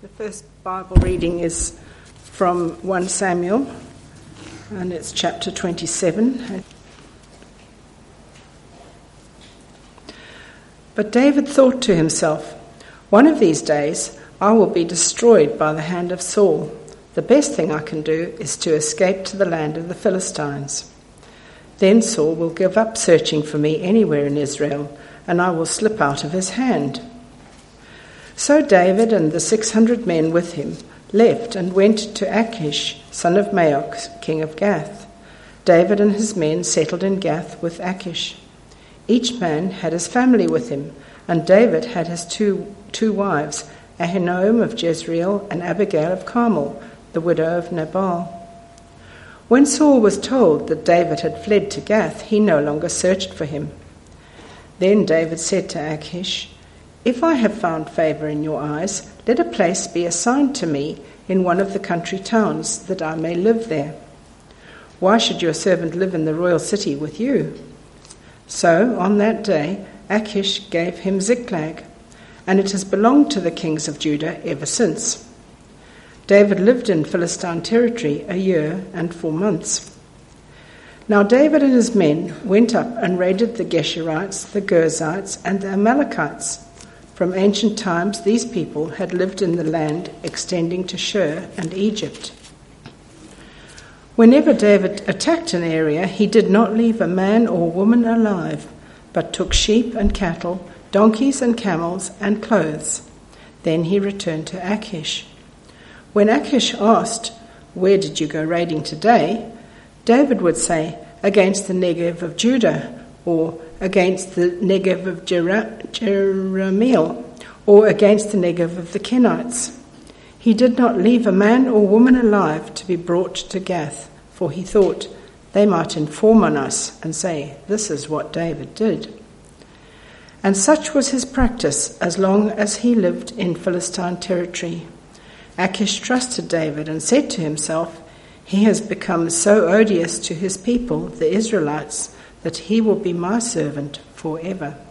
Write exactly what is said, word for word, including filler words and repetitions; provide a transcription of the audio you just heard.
The first Bible reading is from First Samuel, and it's chapter twenty-seven. But David thought to himself, "One of these days I will be destroyed by the hand of Saul. The best thing I can do is to escape to the land of the Philistines. Then Saul will give up searching for me anywhere in Israel, and I will slip out of his hand." So David and the six hundred men with him left and went to Achish, son of Maoch, king of Gath. David and his men settled in Gath with Achish. Each man had his family with him, and David had his two, two wives, Ahinoam of Jezreel and Abigail of Carmel, the widow of Nabal. When Saul was told that David had fled to Gath, he no longer searched for him. Then David said to Achish, "If I have found favour in your eyes, let a place be assigned to me in one of the country towns, that I may live there. Why should your servant live in the royal city with you?" So on that day Achish gave him Ziklag, and it has belonged to the kings of Judah ever since. David lived in Philistine territory a year and four months. Now David and his men went up and raided the Geshurites, the Girzites, and the Amalekites. From ancient times, these people had lived in the land extending to Shur and Egypt. Whenever David attacked an area, he did not leave a man or woman alive, but took sheep and cattle, donkeys and camels, and clothes. Then he returned to Achish. When Achish asked, "Where did you go raiding today?" David would say, "Against the Negev of Judah," or "Against the Negev of Jer- Jerahmeel," or "Against the Negev of the Kenites." He did not leave a man or woman alive to be brought to Gath, for he thought, they might inform on us and say, "This is what David did." And such was his practice as long as he lived in Philistine territory. Achish trusted David and said to himself, "He has become so odious to his people, the Israelites, that he will be my servant forever."